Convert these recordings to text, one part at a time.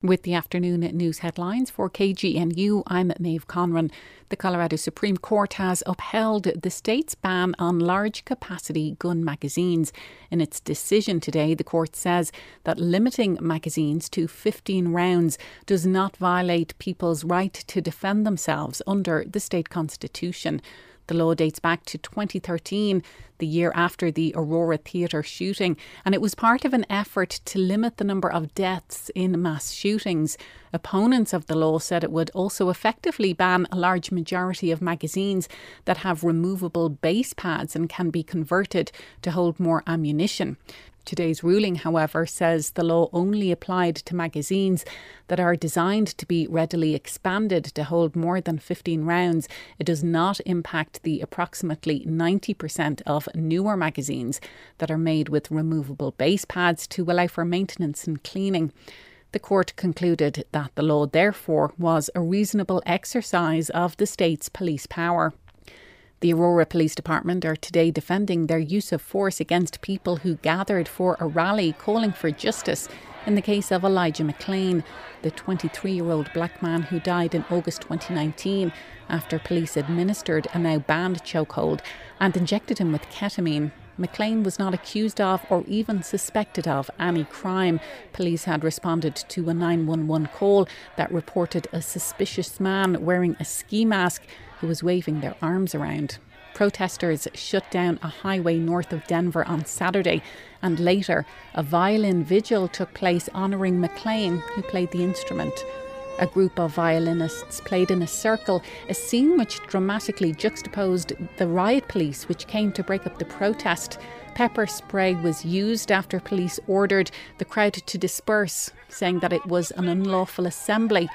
With the afternoon news headlines for KGNU, I'm Maeve Conran. The Colorado Supreme Court has upheld the state's ban on large-capacity gun magazines. In its decision today, the court says that limiting magazines to 15 rounds does not violate people's right to defend themselves under the state constitution. The law dates back to 2013, the year after the Aurora Theatre shooting, and it was part of an effort to limit the number of deaths in mass shootings. Opponents of the law said it would also effectively ban a large majority of magazines that have removable base pads and can be converted to hold more ammunition. Today's ruling, however, says the law only applied to magazines that are designed to be readily expanded to hold more than 15 rounds. It does not impact the approximately 90% of newer magazines that are made with removable base pads to allow for maintenance and cleaning. The court concluded that the law, therefore, was a reasonable exercise of the state's police power. The Aurora Police Department are today defending their use of force against people who gathered for a rally calling for justice in the case of Elijah McClain, the 23-year-old black man who died in August 2019 after police administered a now banned chokehold and injected him with ketamine. McClain was not accused of or even suspected of any crime. Police had responded to a 911 call that reported a suspicious man wearing a ski mask who was waving their arms around. Protesters shut down a highway north of Denver on Saturday, and later a violin vigil took place honouring McClain, who played the instrument. A group of violinists played in a circle, a scene which dramatically juxtaposed the riot police which came to break up the protest. Pepper spray was used after police ordered the crowd to disperse, saying that it was an unlawful assembly,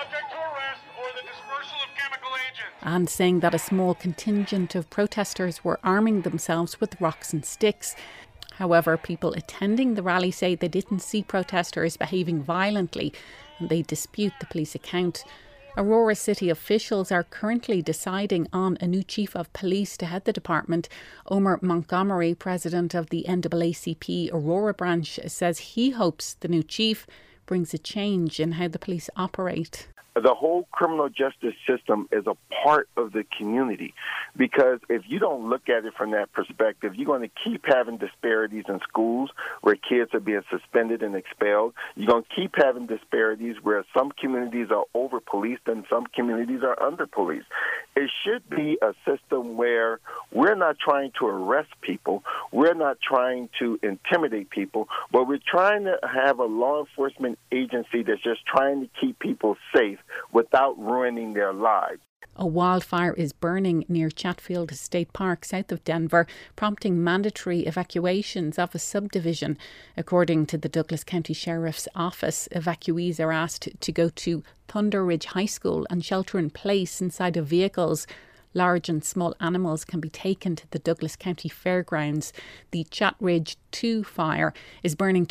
and saying that a small contingent of protesters were arming themselves with rocks and sticks. However, people attending the rally say they didn't see protesters behaving violently, and they dispute the police account. Aurora City officials are currently deciding on a new chief of police to head the department. Omer Montgomery, president of the NAACP Aurora branch, says he hopes the new chief brings a change in how the police operate. The whole criminal justice system is a part of the community, because if you don't look at it from that perspective, you're going to keep having disparities in schools where kids are being suspended and expelled. You're going to keep having disparities where some communities are over-policed and some communities are under-policed. It should be a system where we're not trying to arrest people, we're not trying to intimidate people, but we're trying to have a law enforcement agency that's just trying to keep people safe without ruining their lives. A wildfire is burning near Chatfield State Park south of Denver, prompting mandatory evacuations of a subdivision. According to the Douglas County Sheriff's Office, evacuees are asked to go to Thunder Ridge High School and shelter in place inside of vehicles. Large and small animals can be taken to the Douglas County Fairgrounds. The Chat Ridge 2 fire is burning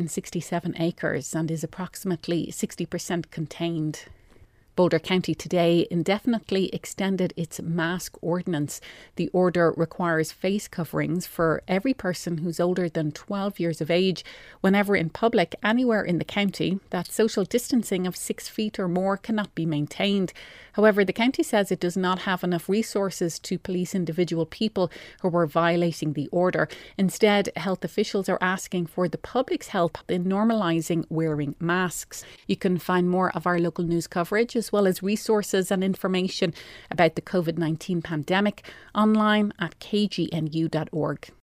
267 acres and is approximately 60% contained. Boulder County today indefinitely extended its mask ordinance. The order requires face coverings for every person who's older than 12 years of age whenever in public anywhere in the county that social distancing of 6 feet or more cannot be maintained. However, the county says it does not have enough resources to police individual people who were violating the order. Instead, health officials are asking for the public's help in normalising wearing masks. You can find more of our local news coverage as well as resources and information about the COVID-19 pandemic online at kgnu.org.